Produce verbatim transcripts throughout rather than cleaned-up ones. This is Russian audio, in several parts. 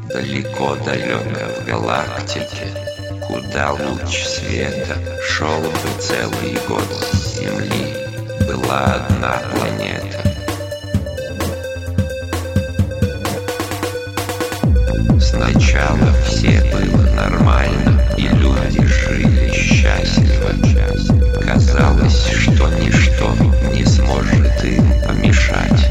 Далеко-далеко в галактике, куда луч света шел бы целый год с Земли, была одна планета. Сначала все было нормально, и люди жили счастливо. Казалось, что ничто не сможет им помешать.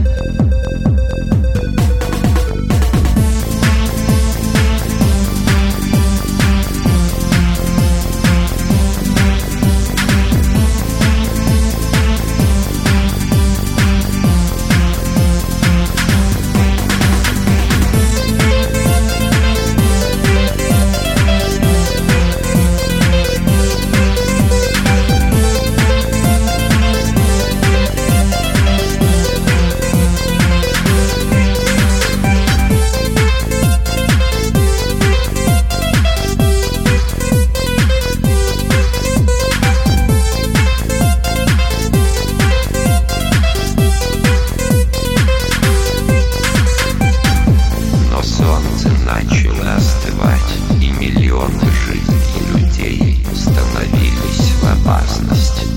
Начало остывать, и миллионы жизней людей становились в опасности.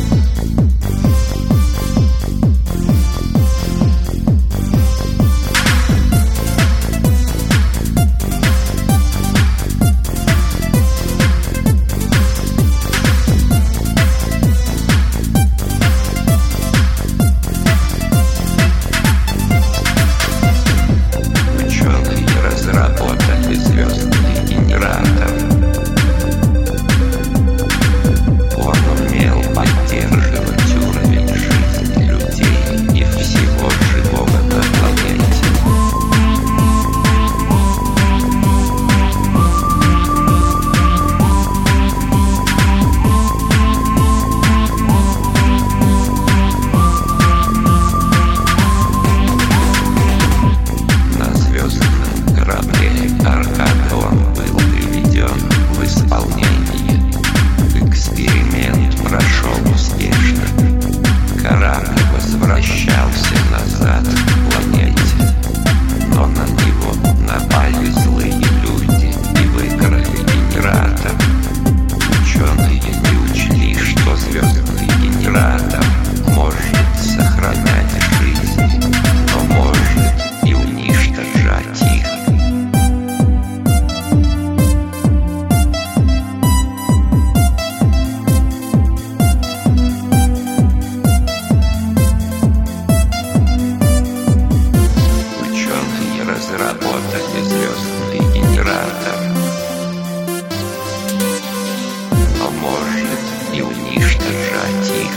Возвращался назад к планете, но на него напали злые люди и выкрали генератор. Ученые не учли, что звездный генератор может сохранять жизнь, но может и уничтожать их. Разработали звездный генератор, но может и уничтожать их.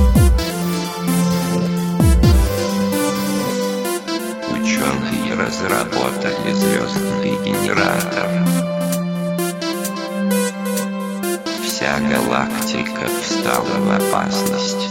Ученые разработали звездный генератор. Вся галактика встала в опасность.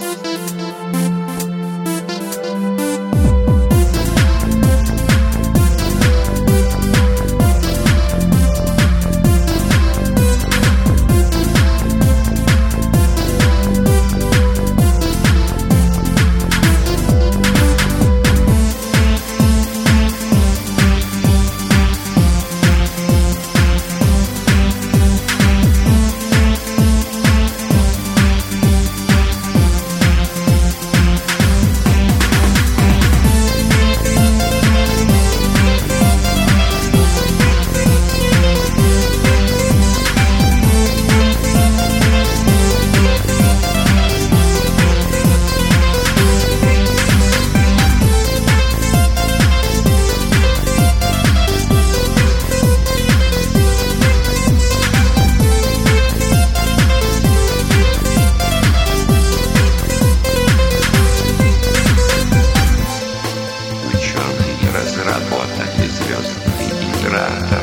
Разработали звездный генератор.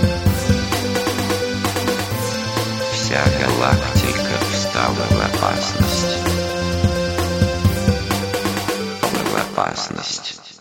Вся галактика встала в опасность. В опасность.